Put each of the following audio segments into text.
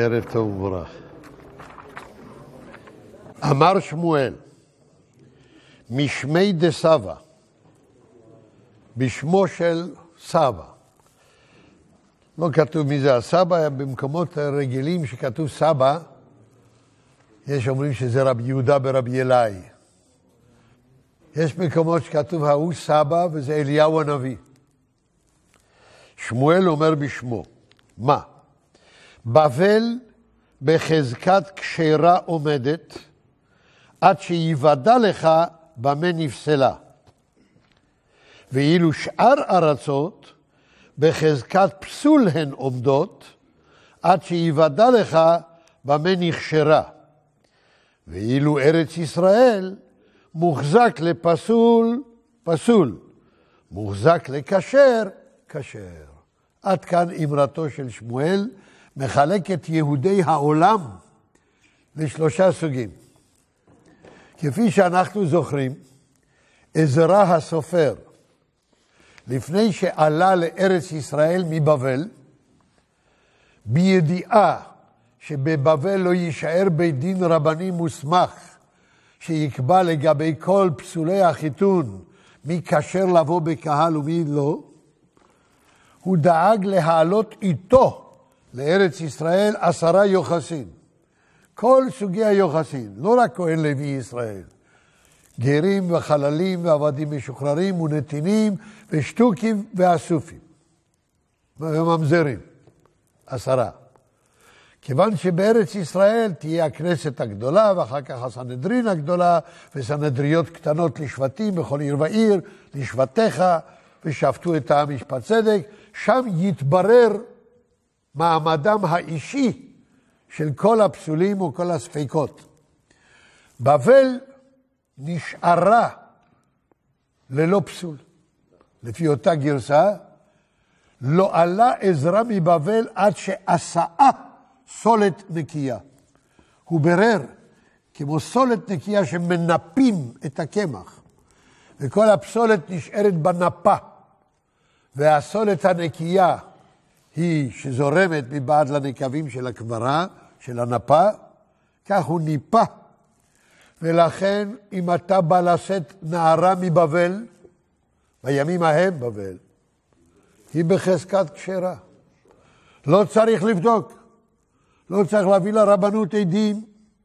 ערב טוב ומבורך. אמר שמואל, משמי דסבא, בשמו של סבא. לא כתוב מי זה הסבא, במקומות רגילים שכתוב סבא, יש אומרים שזה רבי יהודה ברבי אלי. יש מקומות שכתוב ההוא סבא וזה אליהו הנביא. שמואל אומר בשמו, מה? בבל בחזקת כשרה עומדת, עד שיוודע לך במה נפסלה. ואילו שאר ארצות בחזקת פסול הן עומדות, עד שיוודע לך במה נכשרה. ואילו ארץ ישראל מוחזק לפסול, פסול. מוחזק לכשר, כשר. עד כאן אמרתו של שמואל, מחלק את יהודי העולם לשלושה סוגים. כפי שאנחנו זוכרים, עזרא הסופר, לפני שעלה לארץ ישראל מבבל, בידיעה שבבבל לא יישאר בית דין רבני מוסמך, שיקבע לגבי כל פסולי החיתון, מי כשר לבוא בקהל ומי לא, הוא דאג להעלות איתו לארץ ישראל 10 יוחסין. כל סוגי היוחסין, לא רק כהן לוי ישראל. גרים וחללים ועבדים משוחררים ונתינים ושטוקים ואסופים. וממזרים. 10. כיוון שבארץ ישראל תהיה הכנסת הגדולה, ואחר כך הסנהדרין הגדולה, וסנהדריות קטנות לשבטים בכל עיר ועיר, לשבטיך, ושפטו את העם משפט צדק, שם יתברר מעמדם האישי של כל הפסולים וכל הספקות. בבל נשארה ללא פסול. לפי אותה גרסה, לא עלה עזרא מבבל עד שעשאה סולת נקייה. הוא ברר, כמו סולת נקייה שמנפים את הקמח, וכל הפסולת נשארת בנפה, והסולת הנקייה היא שזורמת מבעד לנקבים של הקברה, של הנפה, כך הוא ניפה. ולכן אם אתה בא לשאת נערה מבבל, בימים ההם בבל, היא בחזקת כשרה. לא צריך לבדוק, לא צריך להביא לרבנות עדים,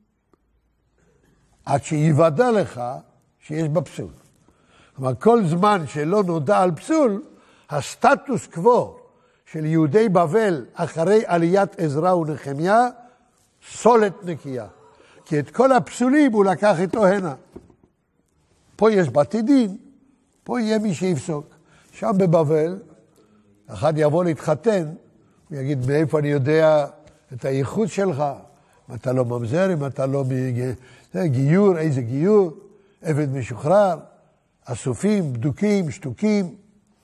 עד שיוודע לך שיש בה פסול. כלומר, כל זמן שלא נודע על פסול, הסטטוס קוו של יהודי בבל אחרי עליית עזרא ונחמיה, סולת נקייה. כי את כל הפסולים הוא לקח איתו הנה. פה יש בתי דין, פה יהיה מי שיפסוק. שם בבבל, אחד יבוא להתחתן, הוא יגיד, מאיפה אני יודע את הייחוד שלך? אם אתה לא ממזר, אם אתה לא גיור, איזה גיור? עבד משוחרר, אסופים, בדוקים, שטוקים.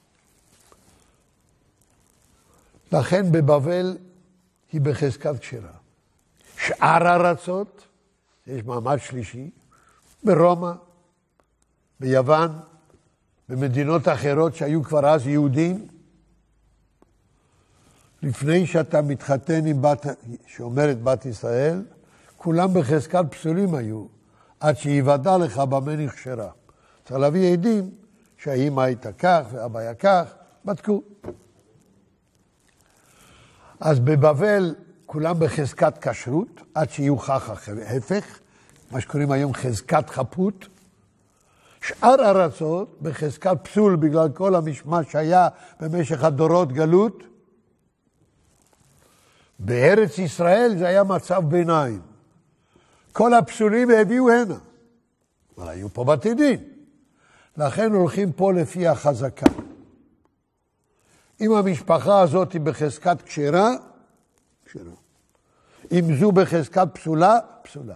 לכן בבבל היא בחזקת כשרה. שאר ארצות, יש מעמד שלישי, ברומא, ביוון, במדינות אחרות שהיו כבר אז יהודים, לפני שאתה מתחתן עם בת, שאומרת בת ישראל, כולם בחזקת פסולים היו, עד שיוודע לך במה נכשרה. צריך להביא עדים שהאמא הייתה כך ואבא היה כך, בדקו. אז בבבל כולם בחזקת כשרות, עד שיוכח ההפך, מה שקוראים היום חזקת חפות. שאר ארצות בחזקת פסול בגלל כל המשמש שהיה במשך הדורות גלות. בארץ ישראל זה היה מצב ביניים. כל הפסולים הביאו הנה. אבל היו פה בתי דין. לכן הולכים פה לפי החזקה. אם המשפחה הזאת היא בחזקת כשרה, כשרה. אם זו בחזקת פסולה, פסולה.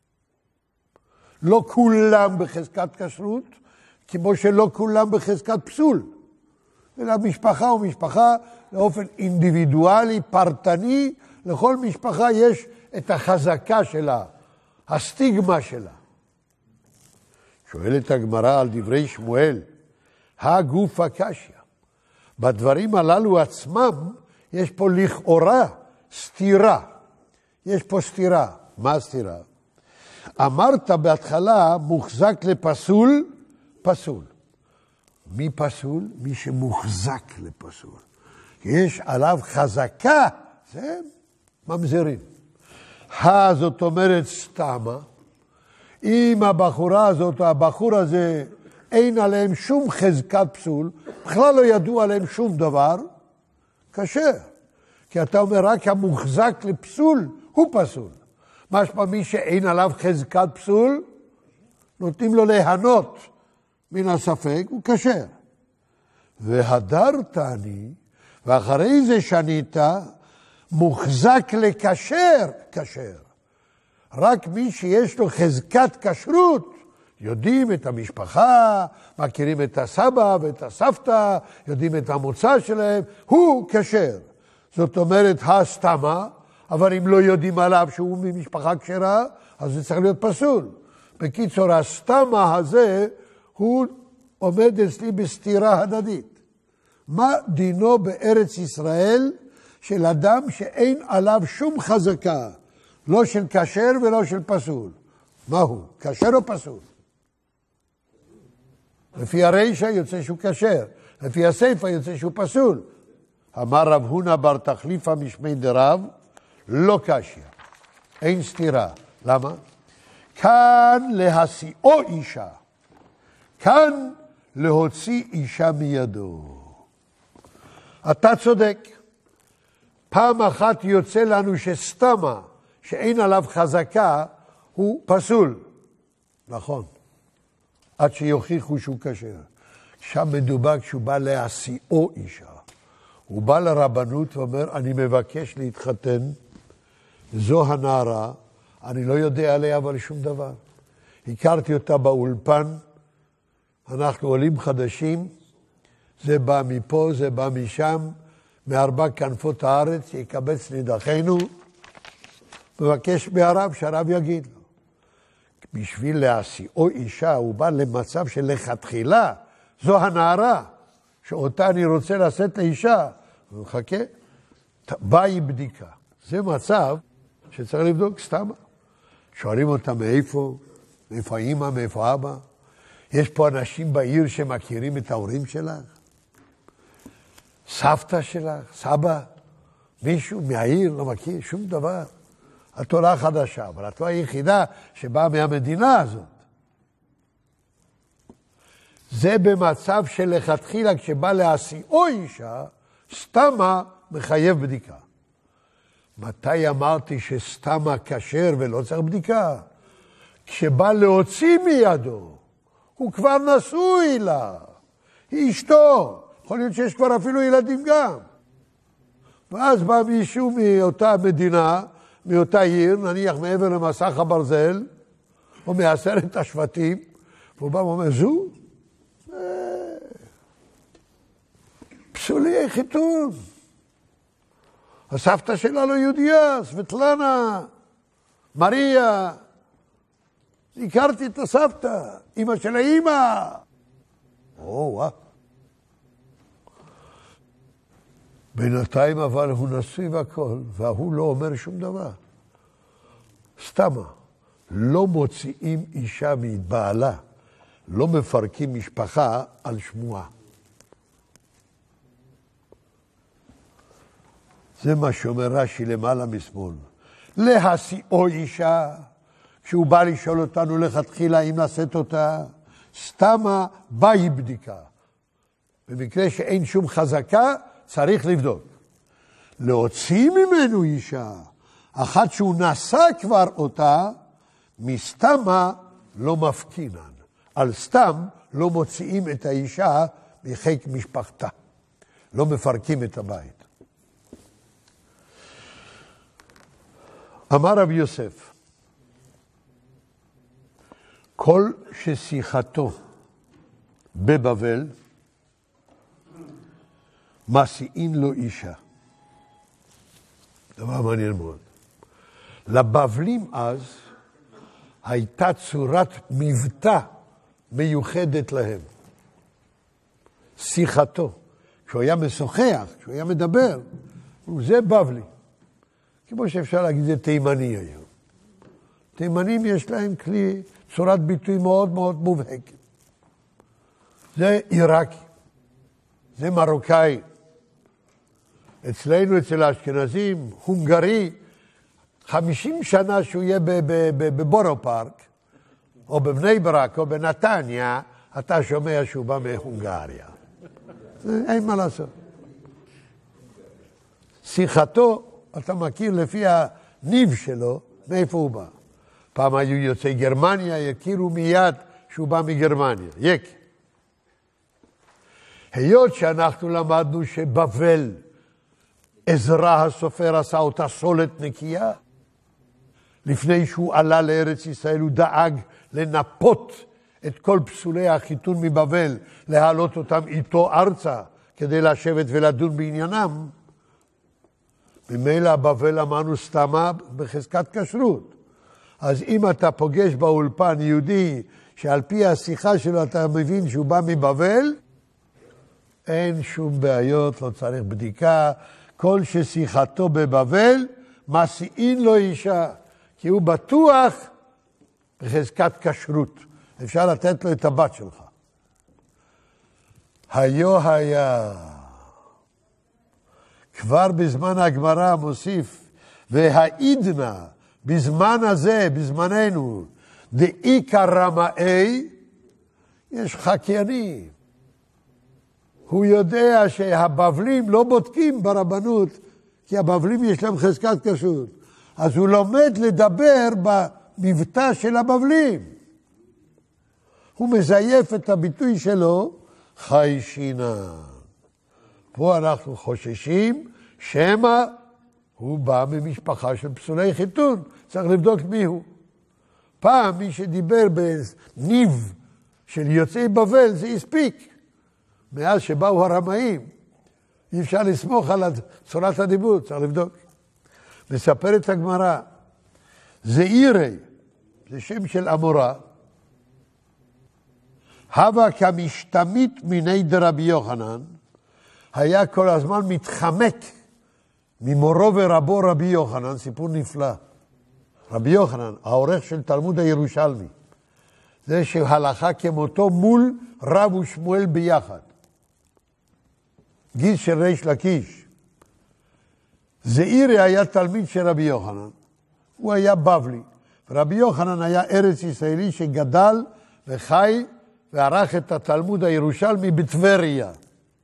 לא כולם בחזקת כשרות, כמו שלא כולם בחזקת פסול. אלא משפחה ומשפחה, באופן אינדיבידואלי, פרטני, לכל משפחה יש את החזקה שלה, הסטיגמה שלה. שואלת הגמרא על דברי שמואל, הגוף הקשיא. בדברים הללו עצמם יש פה לכאורה סתירה. יש פה סתירה. מה הסתירה? אמרת בהתחלה מוחזק לפסול, פסול. מי פסול? מי שמוחזק לפסול. יש עליו חזקה, זה ממזרים. זאת אומרת סתמה. אם הבחורה הזאת או הבחור הזה אין עליהם שום חזקת פסול, בכלל לא ידעו עליהם שום דבר, כשר. כי אתה אומר רק המוחזק לפסול הוא פסול. משמע מי שאין עליו חזקת פסול, נותנים לו ליהנות מן הספק, הוא כשר. והדרת אני, ואחרי זה שנית, מוחזק לכשר, כשר. רק מי שיש לו חזקת כשרות, יודעים את המשפחה, מכירים את הסבא ואת הסבתא, יודעים את המוצא שלהם, הוא כשר. זאת אומרת, הסתמה, אבל אם לא יודעים עליו שהוא ממשפחה כשרה, אז זה צריך להיות פסול. בקיצור, הסתמה הזה, הוא עומד אצלי בסתירה הדדית. מה דינו בארץ ישראל של אדם שאין עליו שום חזקה, לא של כשר ולא של פסול? מה הוא? כשר או פסול? לפי הרישא יוצא שהוא כשר, לפי הסיפא יוצא שהוא פסול. אמר רב הונא בר תחליפא משמי דרב, לא קשיא, אין סתירה. למה? כאן להשיאו אישה, כאן להוציא אישה מידו. אתה צודק. פעם אחת יוצא לנו שסתמה, שאין עליו חזקה, הוא פסול. נכון. עד שיוכיחו שהוא כשר. שם מדובר כשהוא בא להשיאו אישה. הוא בא לרבנות ואומר, אני מבקש להתחתן, זו הנערה, אני לא יודע עליה אבל שום דבר. הכרתי אותה באולפן, אנחנו עולים חדשים, זה בא מפה, זה בא משם, מארבע כנפות הארץ, יקבץ נידחנו, מבקש מהרב שהרב יגיד לו. בשביל להשיאו אישה, הוא בא למצב של לכתחילה, זו הנערה, שאותה אני רוצה לשאת לאישה, הוא מחכה, באי בדיקה. זה מצב שצריך לבדוק סתם. שואלים אותה מאיפה, מאיפה האמא, מאיפה אבא. יש פה אנשים בעיר שמכירים את ההורים שלך? סבתא שלך, סבא, מישהו מהעיר לא מכיר שום דבר. את עולה חדשה, אבל את לא היחידה שבאה מהמדינה הזאת. זה במצב של לכתחילה, כשבא להשיאו אישה, סתמה מחייב בדיקה. מתי אמרתי שסתמה כשר ולא צריך בדיקה? כשבא להוציא מידו, הוא כבר נשוי לה, היא אשתו, יכול להיות שיש כבר אפילו ילדים גם. ואז בא מישהו מאותה מדינה, מאותה עיר, נניח מעבר למסך הברזל, או מעשרת השבטים, והוא בא ואומר, זו? פסולי חיתון. הסבתא שלה לא יהודייה, סבטלנה, מריה. הכרתי את הסבתא, אמא של האמא. וואו. בינתיים אבל הוא נשוי והכל, והוא לא אומר שום דבר. סתמה. לא מוציאים אישה מבעלה, לא מפרקים משפחה על שמועה. זה מה שאומר רש"י למעלה משמאל. להשיאו אישה, כשהוא בא לשאול אותנו לכתחילה אם לשאת אותה, סתמה באי בדיקה. במקרה שאין שום חזקה, צריך לבדוק. להוציא ממנו אישה, אחת שהוא נשא כבר אותה, מסתמה לא מפקינן. על סתם לא מוציאים את האישה מחיק משפחתה. לא מפרקים את הבית. אמר רב יוסף, כל ששיחתו בבבל, משיאין לו אישה. דבר מעניין מאוד. לבבלים אז הייתה צורת מבטא מיוחדת להם. שיחתו. כשהוא היה משוחח, כשהוא היה מדבר, זה בבלי. כמו שאפשר להגיד זה תימני היום. תימנים יש להם כלי, צורת ביטוי מאוד מאוד מובהקת. זה עיראקי, זה מרוקאי. אצלנו, אצל האשכנזים, הונגרי, 50 שנה שהוא יהיה בבורו פארק, או בבני ברק, או בנתניה, אתה שומע שהוא בא מהונגריה. אין מה לעשות. שיחתו, אתה מכיר לפי הניב שלו, מאיפה הוא בא. פעם היו יוצאי גרמניה, יכירו מיד שהוא בא מגרמניה. יקי. היות שאנחנו למדנו שבבל, עזרא הסופר עשה אותה סולת נקייה, לפני שהוא עלה לארץ ישראל הוא דאג לנפות את כל פסולי החיתון מבבל, להעלות אותם איתו ארצה, כדי לשבת ולדון בעניינם. ממילא בבל אמרנו סתמה בחזקת כשרות. אז אם אתה פוגש באולפן יהודי, שעל פי השיחה שלו אתה מבין שהוא בא מבבל, אין שום בעיות, לא צריך בדיקה. כל ששיחתו בבבל, מסיעין לו אישה, כי הוא בטוח בחזקת כשרות. אפשר לתת לו את הבת שלך. היה. כבר בזמן הגמרא מוסיף, והעידנה, בזמן הזה, בזמננו, דאיקה רמאי, יש חקיינים. הוא יודע שהבבלים לא בודקים ברבנות, כי הבבלים יש להם חזקת כשרות. אז הוא לומד לדבר במבטא של הבבלים. הוא מזייף את הביטוי שלו, חי שינן. פה אנחנו חוששים, שמא הוא בא ממשפחה של פסולי חיתון. צריך לבדוק מי הוא. פעם מי שדיבר בניב של יוצאי בבל זה הספיק. מאז שבאו הרמאים, אי אפשר לסמוך על צורת הדיבור, צריך לבדוק. מספרת הגמרא, זעירי, זה שם של אמורה, הווה כמשתמית מיני דרבי יוחנן, היה כל הזמן מתחמק ממורו ורבו רבי יוחנן, סיפור נפלא. רבי יוחנן, העורך של תלמוד הירושלמי, זה שהלכה כמותו מול רב ושמואל ביחד. גיס של ריש לקיש. זעירי היה תלמיד של רבי יוחנן, הוא היה בבלי. רבי יוחנן היה ארץ ישראלי שגדל וחי וערך את התלמוד הירושלמי בטבריה.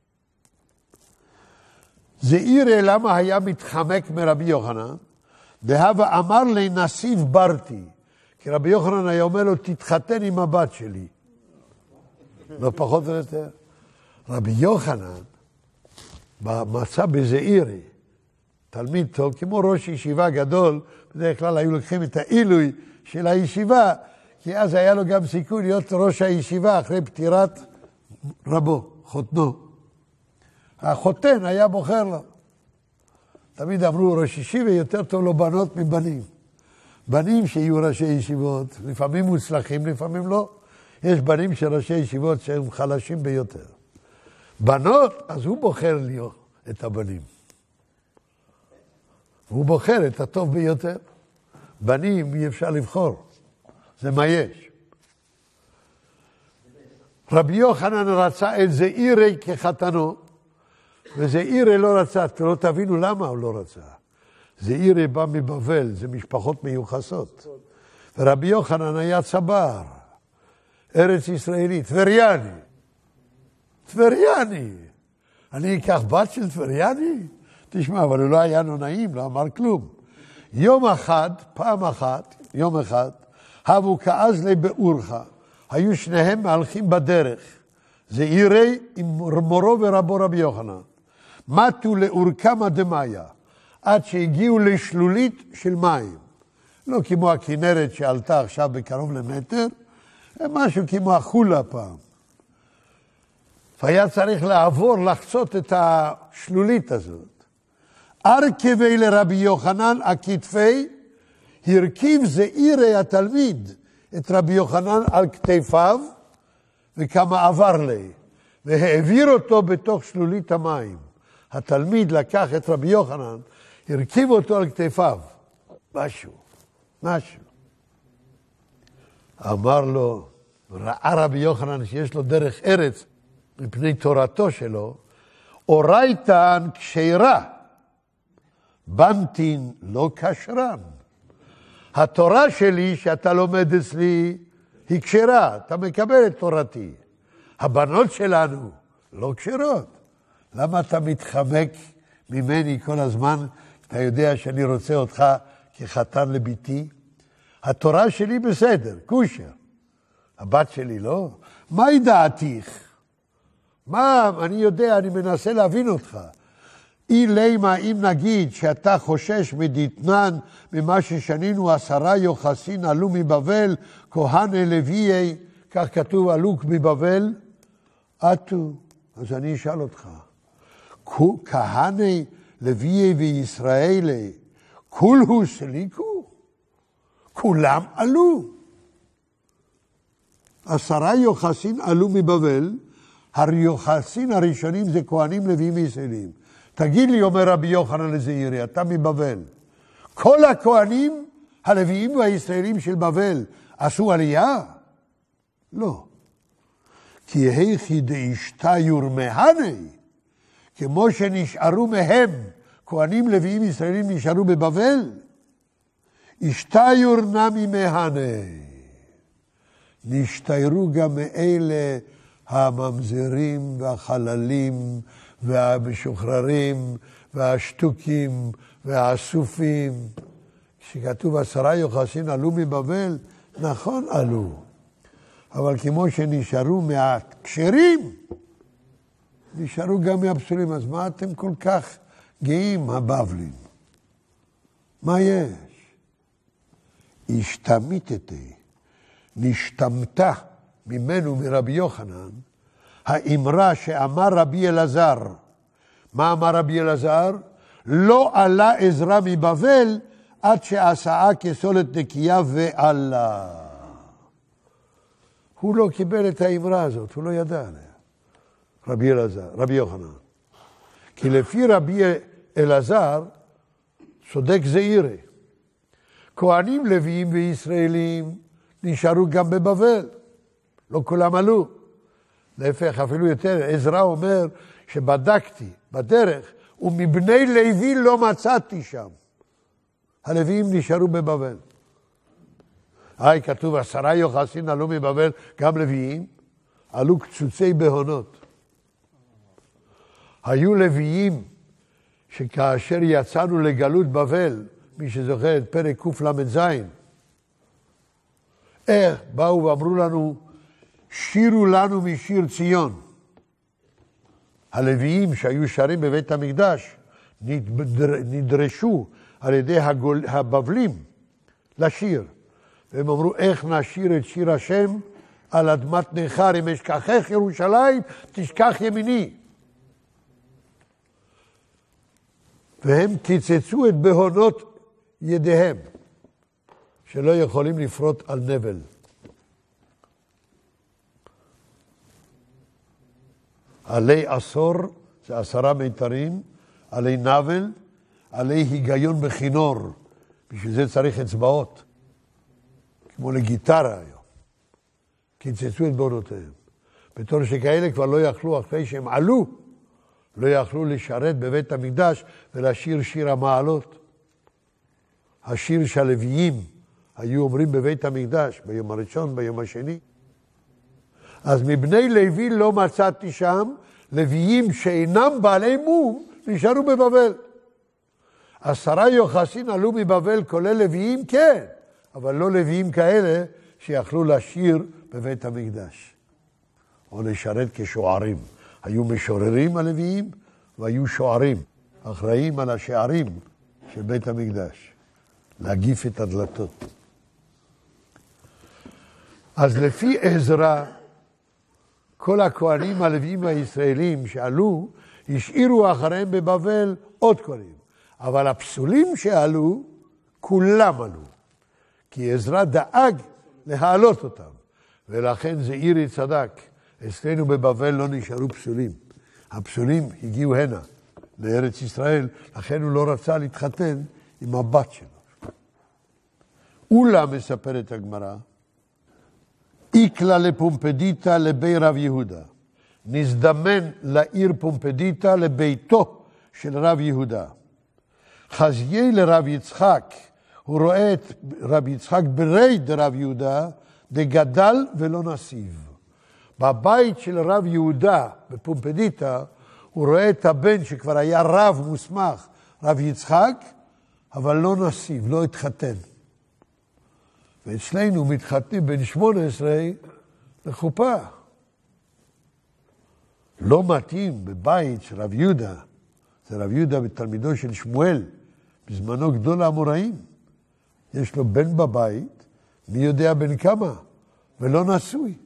זעירי למה היה מתחמק מרבי יוחנן? דהווה אמר לי נסיב ברתי, כי רבי יוחנן היה אומר לו תתחתן עם הבת שלי. לא פחות או יותר. רבי יוחנן מצא בזעירי, תלמיד טוב, כמו ראש ישיבה גדול, בדרך כלל היו לוקחים את העילוי של הישיבה, כי אז היה לו גם סיכוי להיות ראש הישיבה אחרי פטירת רבו, חותנו. החותן היה בוחר לו. תמיד אמרו ראש ישיבה יותר טוב לו בנות מבנים. בנים שיהיו ראשי ישיבות, לפעמים מוצלחים, לפעמים לא. יש בנים של ראשי ישיבות שהם חלשים ביותר. בנות, אז הוא בוחר לי את הבנים. הוא בוחר את הטוב ביותר. בנים אי אפשר לבחור. זה מה יש. רבי יוחנן רצה את זעירי כחתנו, וזעירי לא רצה. לא תבינו למה הוא לא רצה. זעירי בא מבבל, זה משפחות מיוחסות. ורבי יוחנן היה צבר, ארץ ישראלי, טבריאני. אני אקח בת של טבריאני? תשמע, אבל הוא לא היה לו נעים, לא אמר כלום. פעם אחת, הבו כעז לי באורחה, היו שניהם מהלכים בדרך, זעירי עם מורו ורבו רבי יוחנן, מתו לאורכמה דמיה, עד שהגיעו לשלולית של מים, לא כמו הכנרת שעלתה עכשיו בקרוב למטר, משהו כמו החולה פעם. והיה צריך לעבור, לחצות את השלולית הזאת. ארכבי לרבי יוחנן הכתפי, הרכיב זעירי התלמיד את רבי יוחנן על כתפיו, וכמה עבר לי, והעביר אותו בתוך שלולית המים. התלמיד לקח את רבי יוחנן, הרכיב אותו על כתפיו. משהו. אמר לו, ראה רבי יוחנן שיש לו דרך ארץ מפני תורתו שלו, אורייתן כשרה, בנטין לא כשרן. התורה שלי שאתה לומד אצלי היא כשרה, אתה מקבל את תורתי. הבנות שלנו לא כשרות. למה אתה מתחמק ממני כל הזמן? אתה יודע שאני רוצה אותך כחתן לביתי? התורה שלי בסדר, כושר. הבת שלי לא. מהי דעתיך? אני יודע, אני מנסה להבין אותך. לימה, אם נגיד שאתה חושש מדתנן ממה ששנינו 10 יוחסין עלו מבבל, כהני לוויי, כך כתוב עלו מבבל, עטו. אז אני אשאל אותך, כהני לוויי וישראלי, כולהו סליקו? כולם עלו. 10 יוחסין עלו מבבל, היוחסין הראשונים זה כהנים לוויים וישראלים. תגיד לי, אומר רבי יוחנן לזעירי, אתה מבבל. כל הכהנים הלוויים והישראלים של בבל עשו עלייה? לא. כי היכי דאשתיור מהני, כמו שנשארו מהם, כהנים לוויים ישראלים נשארו בבבל, אשתיור נמי מהני. נשתיירו גם מאלה הממזרים והחללים והמשוחררים והשטוקים והאסופים. כשכתוב 10 יוחסין עלו מבבל, נכון עלו. אבל כמו שנשארו מהכשרים, נשארו גם מהפסולים. אז מה אתם כל כך גאים, הבבלים? מה יש? השתמיתתי, נשתמתה ממנו מרבי יוחנן, האמרה שאמר רבי אלעזר. מה אמר רבי אלעזר? לא עלה עזרא מבבל עד שעשאה כסולת נקייה ועלה. הוא לא קיבל את האמרה הזאת, הוא לא ידע עליה. רבי אלעזר, רבי יוחנן. כי לפי רבי אלעזר, צודק זעירי. כהנים לוויים וישראלים נשארו גם בבבל. לא כולם עלו. להפך, אפילו יותר, עזרא אומר שבדקתי בדרך, ומבני לוי לא מצאתי שם. הלוויים נשארו בבבל. כתוב 10 יוחסין עלו מבבל, גם לוויים, עלו קצוצי בהונות. היו לוויים שכאשר יצאנו לגלות בבל, מי שזוכר את פרק קל"ז, באו ואמרו לנו, שירו לנו משיר ציון. הלוויים שהיו שרים בבית המקדש נדרשו על ידי הבבלים לשיר. והם אמרו, איך נשיר את שיר השם על אדמת נכר, אם אשכחך ירושלים, תשכח ימיני. והם קיצצו את בהונות ידיהם, שלא יכולים לפרוט על נבל. עלי עשור, זה 10 מיתרים, עלי נבל, עלי היגיון בכינור. בשביל זה צריך אצבעות, כמו לגיטרה היום. קיצצו את בהונותיהם. בתור שכאלה כבר לא יכלו, אחרי שהם עלו, לא יכלו לשרת בבית המקדש ולשיר שיר המעלות. השיר שהלוויים היו אומרים בבית המקדש, ביום הראשון, ביום השני. אז מבני לוי לא מצאתי שם, לוויים שאינם בעלי מום, נשארו בבבל. 10 יוחסין עלו מבבל, כולל לוויים, כן, אבל לא לוויים כאלה שיכלו לשיר בבית המקדש, או לשרת כשוערים. היו משוררים הלוויים, והיו שוערים, אחראים על השערים של בית המקדש, להגיף את הדלתות. אז לפי עזרא, כל הכהנים הלוויים הישראלים שעלו, השאירו אחריהם בבבל עוד כהנים. אבל הפסולים שעלו, כולם עלו. כי עזרא דאג להעלות אותם. ולכן זעירי צדק. אצלנו בבבל לא נשארו פסולים. הפסולים הגיעו הנה, לארץ ישראל, לכן הוא לא רצה להתחתן עם הבת שלו. אולה, מספרת הגמרא, איקלה לפומפדיטה לבי רב יהודה. נזדמן לעיר פומפדיטה לביתו של רב יהודה. חזייה לרב יצחק, הוא רואה את רב יצחק ברי דרב יהודה, דגדל ולא נסיב. בבית של רב יהודה בפומפדיטה, הוא רואה את הבן שכבר היה רב מוסמך, רב יצחק, אבל לא נסיב, לא התחתן. ואצלנו מתחתנים בין 18 לחופה. לא מתאים בבית של רב יהודה, זה רב יהודה בתלמידו של שמואל, בזמנו גדול האמוראים. יש לו בן בבית, מי יודע בן כמה, ולא נשוי.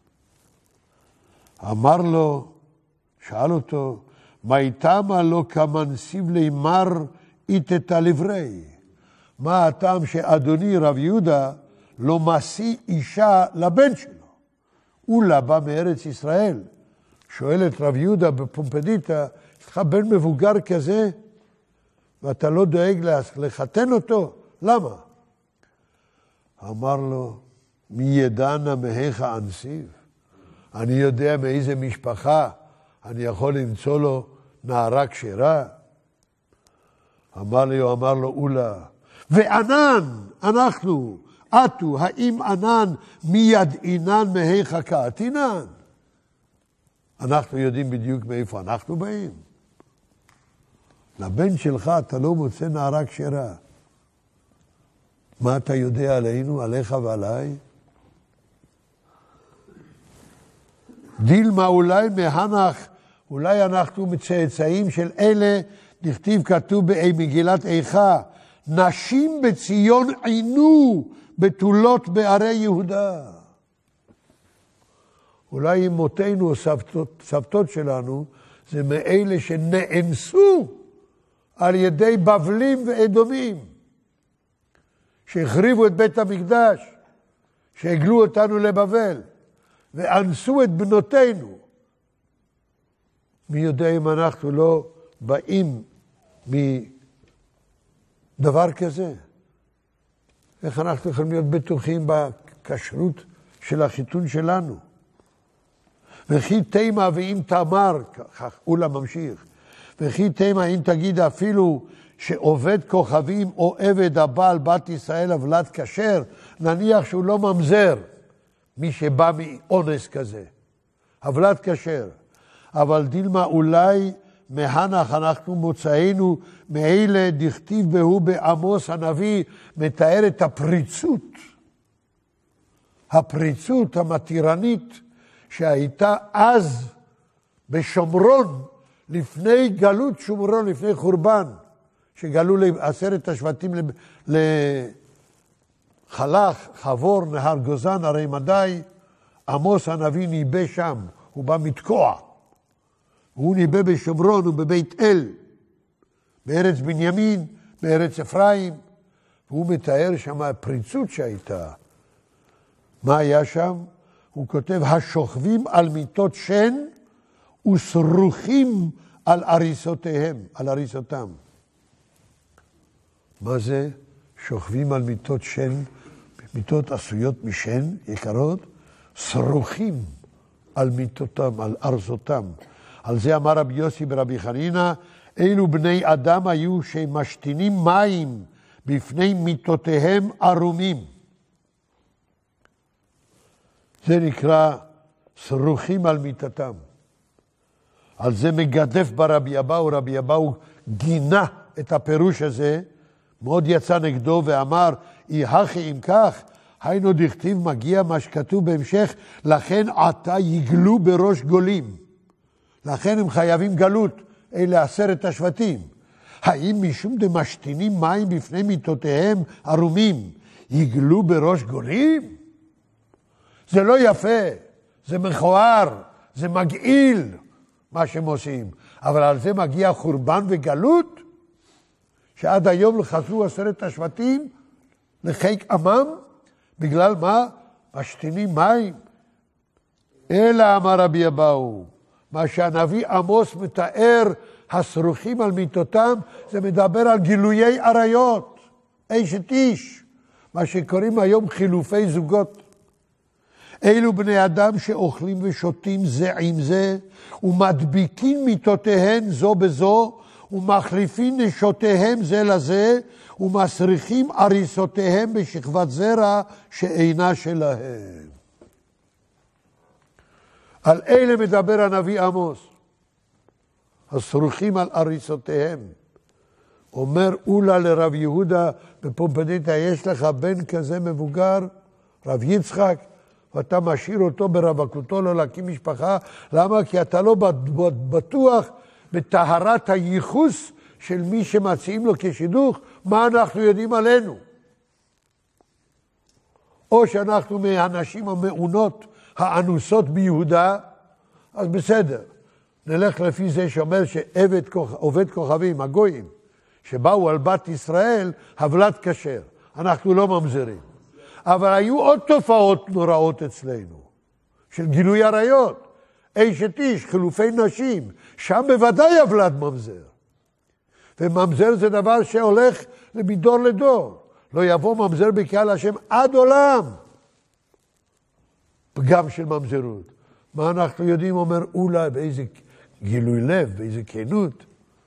אמר לו, שאל אותו, מה איתמה לא כמנסיב לימר איתתה לברי? מה הטעם שאדוני רב יהודה לא משיא אישה לבן שלו? אולה בא מארץ ישראל, שואל את רב יהודה בפומפדיטה, יש לך בן מבוגר כזה, ואתה לא דואג לחתן אותו? למה? אמר לו, מי ידענה מהיך אנסיב? אני יודע מאיזה משפחה אני יכול למצוא לו נערה כשרה? אמר לו אולה, וענן, אנחנו, אתו, האם ענן מידעינן מהיך קעתינן? אנחנו יודעים בדיוק מאיפה אנחנו באים. לבן שלך אתה לא מוצא נערה כשרה. מה אתה יודע עלינו, עליך ועליי? דילמה אולי מהנך, אולי אנחנו מצאצאים של אלה, נכתיב כתוב במגילת איכה, נשים בציון עינו בתולות בערי יהודה. אולי אמותינו או סבתות שלנו, זה מאלה שנאנסו על ידי בבלים ואדומים, שהחריבו את בית המקדש, שהגלו אותנו לבבל, ואנסו את בנותינו. מי יודע אם אנחנו לא באים מדבר כזה? איך אנחנו יכולים להיות בטוחים בכשרות של החיתון שלנו? וכי תימה ואם תאמר, כך אולה ממשיך, וכי תימה אם תגיד אפילו שעובד כוכבים או עבד הבעל בת ישראל עוולת כשר, נניח שהוא לא ממזר, מי שבא מאונס כזה, עוולת כשר. אבל דילמה אולי מהנך אנחנו מוצאינו מאלה דכתיב בהו בעמוס הנביא, מתאר את הפריצות המתירנית שהייתה אז בשומרון, לפני גלות שומרון, לפני חורבן, שגלו לעשרת השבטים לחלך, חבור, נהר גוזן, הרי מדי, עמוס הנביא ניבא שם, הוא בא מתקוע. הוא ניבא בשומרון ובבית אל, בארץ בנימין, בארץ אפרים, והוא מתאר שם הפריצות שהייתה. מה היה שם? הוא כותב, השוכבים על מיטות שן וסרוחים על אריסותיהם, על אריסותם. מה זה? שוכבים על מיטות שן, מיטות עשויות משן, יקרות, סרוחים על מיטותם, על ארזותם. על זה אמר רבי יוסי ברבי חנינא, אילו בני אדם היו שמשתינים מים בפני מיטותיהם ערומים. זה נקרא סרוחים על מיטתם. על זה מגדף ברבי אבאו, רבי אבאו גינה את הפירוש הזה, מאוד יצא נגדו ואמר, יחי אם כך, היינו דכתיב מגיע מה שכתוב בהמשך, לכן עתה יגלו בראש גולים. לכן הם חייבים גלות, אלה 10 השבטים. האם משום דמשתינים מים בפני מיטותיהם ערומים, יגלו בראש גולים? זה לא יפה, זה מכוער, זה מגעיל מה שהם עושים. אבל על זה מגיע חורבן וגלות, שעד היום חזרו 10 השבטים לחיק עמם, בגלל מה? משתינים מים. אלא אמר רבי אבאו, מה שהנביא עמוס מתאר, הסרוכים על מיטותם, זה מדבר על גילויי עריות, אשת איש, מה שקוראים היום חילופי זוגות. אלו בני אדם שאוכלים ושותים זה עם זה, ומדביקים מיטותיהן זו בזו, ומחליפים נשותיהם זה לזה, ומסריחים עריסותיהם בשכבת זרע שאינה שלהם. על אלה מדבר הנביא עמוס, הסרוכים על עריסותיהם. אומר אולה לרב יהודה בפומפדיתא, יש לך בן כזה מבוגר, רב יצחק, ואתה משאיר אותו ברווקותו לא להקים משפחה. למה? כי אתה לא בטוח בטהרת הייחוס של מי שמציעים לו כשידוך. מה אנחנו יודעים עלינו? או שאנחנו מהנשים המעונות האנוסות ביהודה, אז בסדר. נלך לפי זה שאומר שעובד כוכבים, הגויים, שבאו על בת ישראל, הבלת כשר. אנחנו לא ממזרים. אבל היו עוד תופעות נוראות אצלנו, של גילוי עריות, אשת איש, חילופי נשים, שם בוודאי הבלת ממזר. וממזר זה דבר שהולך מדור לדור. לא יבוא ממזר בקהל השם עד עולם. פגם של ממזרות. מה אנחנו יודעים, אומר אולי, באיזה גילוי לב, באיזה כנות.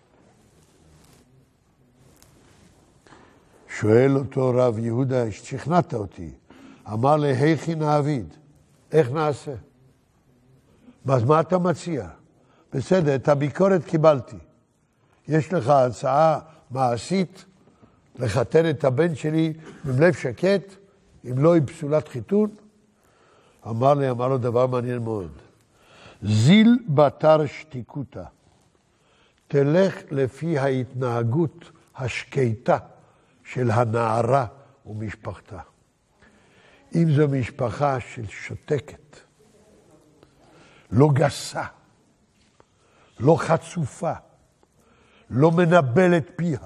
שואל אותו רב יהודה, שכנעת אותי. אמר לי, היכי נעביד, איך נעשה? אז מה אתה מציע? בסדר, את הביקורת קיבלתי. יש לך הצעה מעשית לחתן את הבן שלי עם לב שקט, אם לא עם פסולת חיתון? אמר לו דבר מעניין מאוד. זיל בתר שתיקותה. תלך לפי ההתנהגות השקטה של הנערה ומשפחתה. אם זו משפחה של שותקת, לא גסה, לא חצופה, לא מנבלת פיה,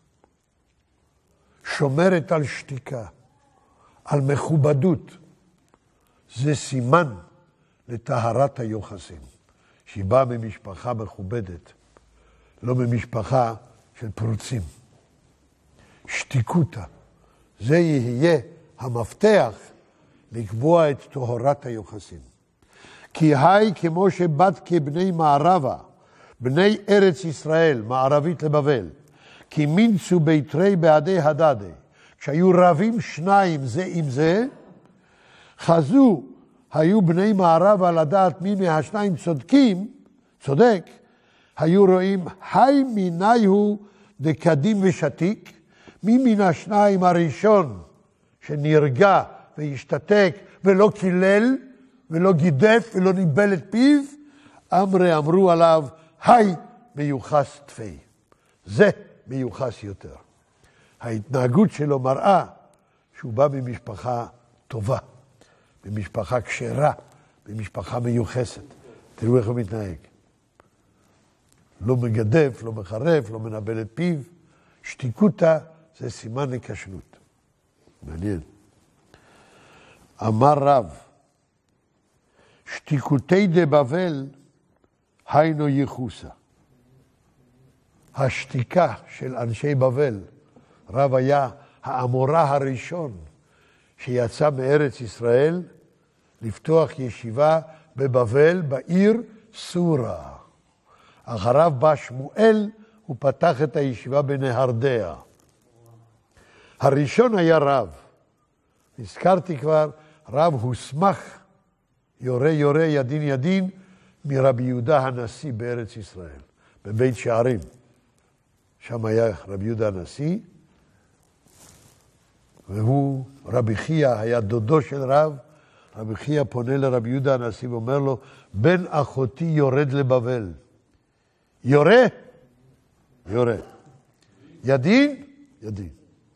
שומרת על שתיקה, על מכובדות, זה סימן לטהרת היוחסין, שהיא באה ממשפחה מכובדת, לא ממשפחה של פרוצים. שתיקותה, זה יהיה המפתח לקבוע את טהרת היוחסין. כי היי כמו שבת כבני מערבה, בני ארץ ישראל, מערבית לבבל, כי מינצו ביתרי בעדי הדדי, כשהיו רבים שניים זה עם זה, חזו היו בני מערבה לדעת מי מהשניים צודק, היו רואים היי מיני הוא דקדים ושתיק, מי מן השניים הראשון שנרגע והשתתק ולא קילל ולא גידף ולא ניבל את פיו, אמרו עליו, היי מיוחס תפי. זה מיוחס יותר. ההתנהגות שלו מראה שהוא בא ממשפחה טובה, ממשפחה כשרה, ממשפחה מיוחסת. תראו איך הוא מתנהג. לא מגדף, לא מחרף, לא מנבל את פיו. שתיקותה זה סימן לקשנות. מעניין. אמר רב, שתיקותי דבבל היינו ייחוסה. השתיקה של אנשי בבל, רב היה האמורה הראשון שיצא מארץ ישראל לפתוח ישיבה בבבל בעיר סורה. אחריו בא שמואל, הוא פתח את הישיבה בנהרדע. הראשון היה רב. הזכרתי כבר, רב הוסמך, יורה ידין ידין, מרבי יהודה הנשיא בארץ ישראל, בבית שערים. שם היה רבי יהודה הנשיא, והוא, רבי חייא, היה דודו של רב. רבי חייא פונה לרבי יהודה הנשיא ואומר לו, בן אחותי יורד לבבל. יורה? יורה. ידין? ידין.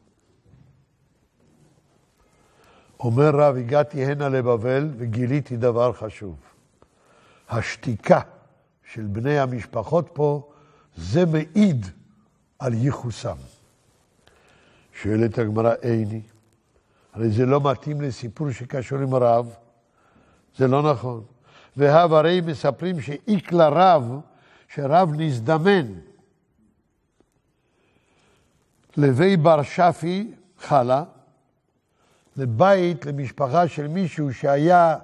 אומר רב, הגעתי הנה לבבל וגיליתי דבר חשוב. השתיקה של בני המשפחות פה, זה מעיד על ייחוסם. שואלת הגמרא, איני? הרי זה לא מתאים לסיפור שקשור עם הרב. זה לא נכון. והרי מספרים שאיקלה רב, שרב נזדמן לוי בר שפי חלה, לבית, למשפחה של מישהו שהיה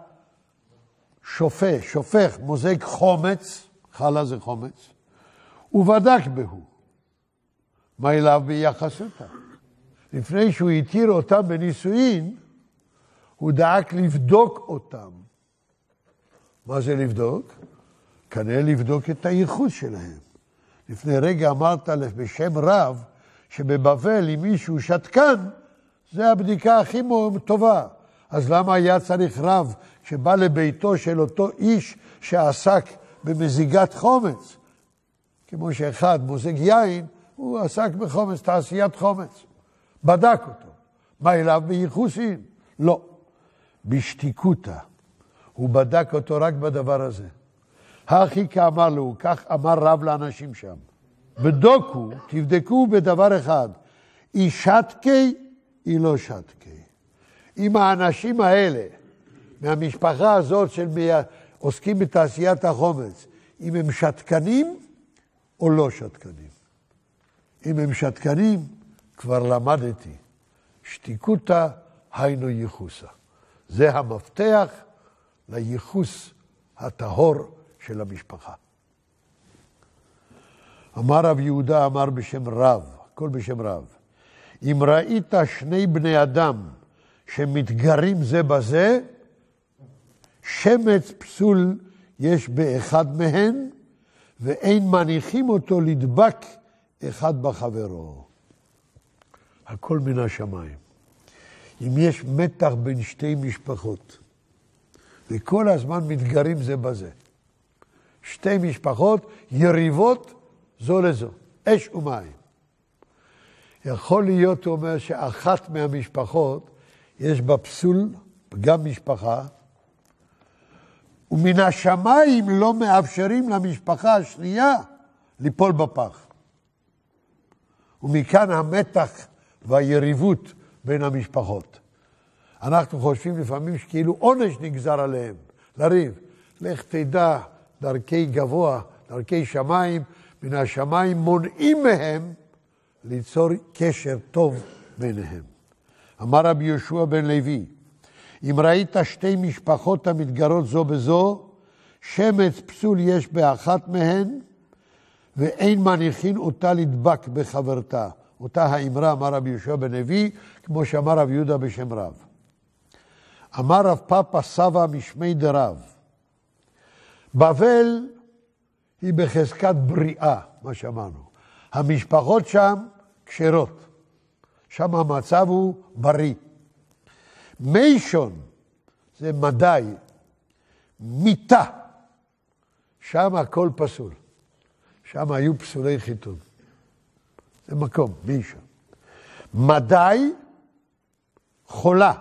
שופך, מוזג חומץ, חלה זה חומץ, ובדק בהו. מה אליו ביחס אותה? לפני שהוא התיר אותם בנישואין, הוא דאג לבדוק אותם. מה זה לבדוק? כנראה לבדוק את הייחוס שלהם. לפני רגע אמרת בשם רב, שבבבל אם מישהו שתקן, זה הבדיקה הכי טובה. אז למה היה צריך רב שבא לביתו של אותו איש שעסק במזיגת חומץ? כמו שאחד מוזג יין, הוא עסק בחומץ, תעשיית חומץ. בדק אותו. מה אליו בייחוסין? לא. בשתיקותא. הוא בדק אותו רק בדבר הזה. הכי כאמר לו, כך אמר רב לאנשים שם. בדוקו, תבדקו בדבר אחד. היא שתקי, היא לא שתקי. אם האנשים האלה, מהמשפחה הזאת של עוסקים בתעשיית החומץ, אם הם שתקנים או לא שתקנים. אם הם שתקנים, כבר למדתי. שתיקותא היינו ייחוסה. זה המפתח לייחוס הטהור של המשפחה. אמר רב יהודה, אמר בשם רב, הכל בשם רב. אם ראית שני בני אדם שמתגרים זה בזה, שמץ פסול יש באחד מהן, ואין מניחים אותו לדבק אחד בחברו. הכל מן השמיים. אם יש מתח בין שתי משפחות, וכל הזמן מתגרים זה בזה. שתי משפחות יריבות זו לזו, אש ומים. יכול להיות, הוא אומר, שאחת מהמשפחות יש בה פסול, גם משפחה, ומן השמיים לא מאפשרים למשפחה השנייה ליפול בפח. ומכאן המתח והיריבות בין המשפחות. אנחנו חושבים לפעמים שכאילו עונש נגזר עליהם, לריב. לך תדע, דרכי גבוה, דרכי שמיים, מן השמיים מונעים מהם ליצור קשר טוב ביניהם. אמר רבי יהושע בן לוי, אם ראית שתי משפחות המתגרות זו בזו, שמץ פסול יש באחת מהן, ואין מניחין אותה לדבק בחברתה. אותה האמרה אמר רבי יהושע בן לוי, כמו שאמר רב יהודה בשם רב. אמר רב פאפא סבא משמי דרב, בבל היא בחזקת בריאה, מה שאמרנו. המשפחות שם כשרות. שם המצב הוא בריא. מישון זה מדי, מיטה. שם הכל פסול. שם היו פסולי חיתון. זה מקום, מישון. מדי, חולה.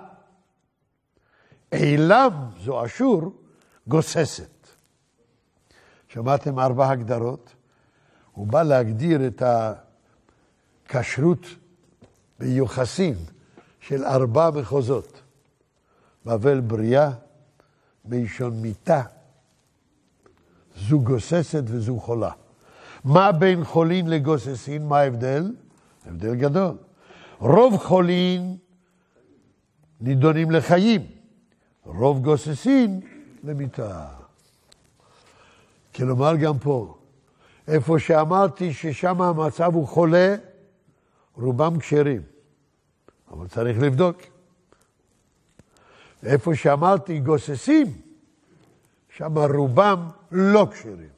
אילם, זו אשור, גוססת. שמעתם 4 הגדרות? הוא בא להגדיר את הכשרות ביוחסין של 4 מחוזות. בבל בריאה, מישון מיטה, זו גוססת וזו חולה. מה בין חולין לגוססין? מה ההבדל? הבדל גדול. רוב חולין נידונים לחיים, רוב גוססין למיטה. כלומר גם פה, איפה שאמרתי ששם המצב הוא חולה, רובם כשרים, אבל צריך לבדוק. איפה שאמרתי גוססים, שם רובם לא כשרים.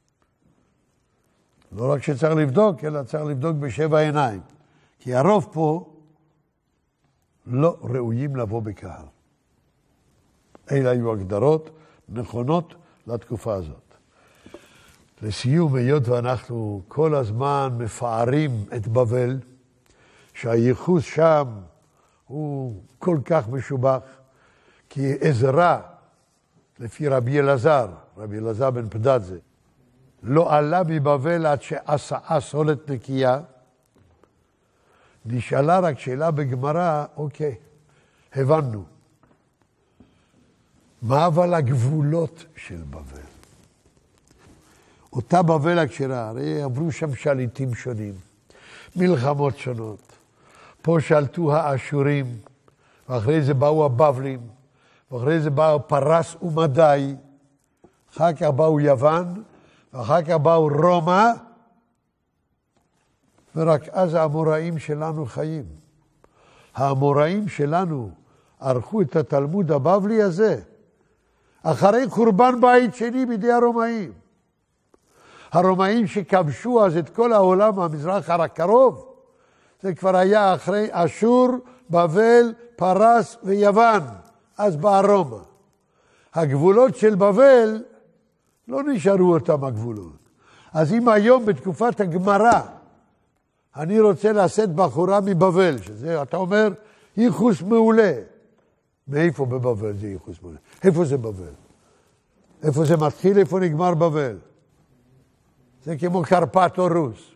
לא רק שצריך לבדוק, אלא צריך לבדוק ב7 עיניים. כי הרוב פה לא ראויים לבוא בקהל. אלה היו הגדרות נכונות לתקופה הזאת. לסיום, היות ואנחנו כל הזמן מפארים את בבל, שהייחוס שם הוא כל כך משובח, כי עזרא, לפי רבי אלעזר בן פדדזה, לא עלה מבבל עד שעשה סולת נקייה. נשאלה רק שאלה בגמרא, אוקיי, הבנו. מה אבל הגבולות של בבל? אותה בבל הכשרה, הרי עברו שם שליטים שונים. מלחמות שונות. פה שלטו האשורים, ואחרי זה באו הבבלים, ואחרי זה באו פרס ומדי, אחר כך באו יוון, ואחר כך באו רומא, ורק אז האמוראים שלנו חיים. האמוראים שלנו ערכו את התלמוד הבבלי הזה, אחרי חורבן בית שני בידי הרומאים. הרומאים שכבשו אז את כל העולם המזרח הקרוב, זה כבר היה אחרי אשור, בבל, פרס ויוון, אז באה רומא. הגבולות של בבל לא נשארו אותם הגבולות. אז אם היום בתקופת הגמרא, אני רוצה לשאת בחורה מבבל, שזה, אתה אומר, ייחוס מעולה. מאיפה בבבל זה ייחוס מעולה? איפה זה בבל? איפה זה מתחיל, איפה נגמר בבל? זה כמו קרפט או רוס.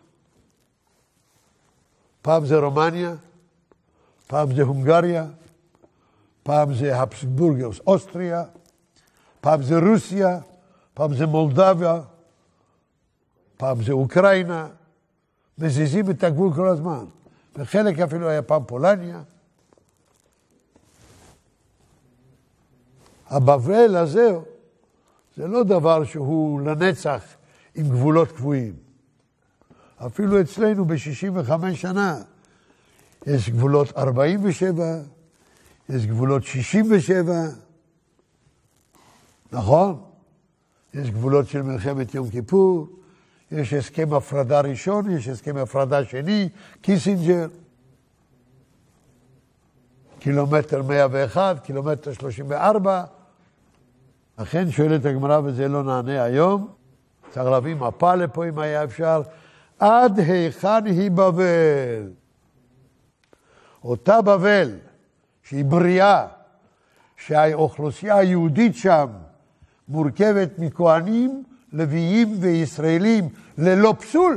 פעם זה רומניה, פעם זה הונגריה, פעם זה habsburg אוסטריה, פעם זה רוסיה, פעם זה מולדביה, פעם זה אוקראינה, מזיזים את הגבול כל הזמן. וחלק אפילו היה פעם פולניה. הבבל הזה, זה לא דבר שהוא לנצח עם גבולות קבועים. אפילו אצלנו ב-65 שנה, יש גבולות 47, יש גבולות 67, נכון? יש גבולות של מלחמת יום כיפור, יש הסכם הפרדה ראשון, יש הסכם הפרדה שני, קיסינג'ר, קילומטר 101, קילומטר 34. אכן שואלת הגמרא, וזה לא נענה היום, צריך להביא מפה לפה אם היה אפשר, עד היכן היא בבל. אותה בבל, שהיא בריאה, שהאוכלוסייה היהודית שם מורכבת מכהנים, לוויים וישראלים ללא פסול,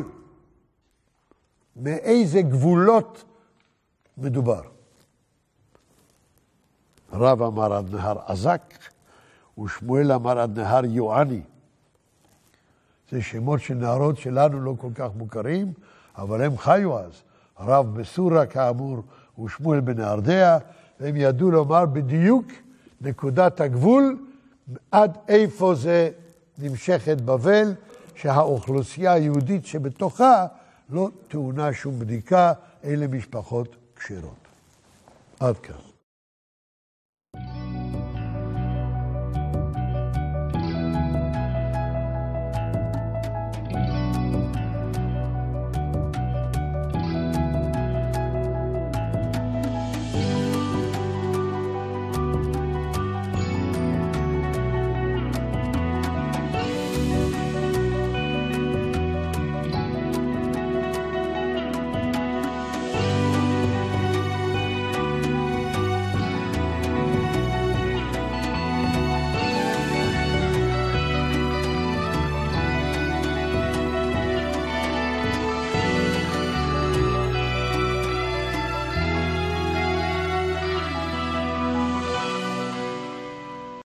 מאיזה גבולות מדובר. רב אמר עד נהר עזק, ושמואל אמר עד נהר יואני. זה שמות של נהרות שלנו לא כל כך מוכרים, אבל הם חיו אז. רב בסורה כאמור, ושמואל בנהרדיה, והם ידעו לומר בדיוק נקודת הגבול, עד איפה זה נמשכת בבל, שהאוכלוסייה היהודית שבתוכה לא טעונה שום בדיקה, אלה משפחות כשרות. עד כאן.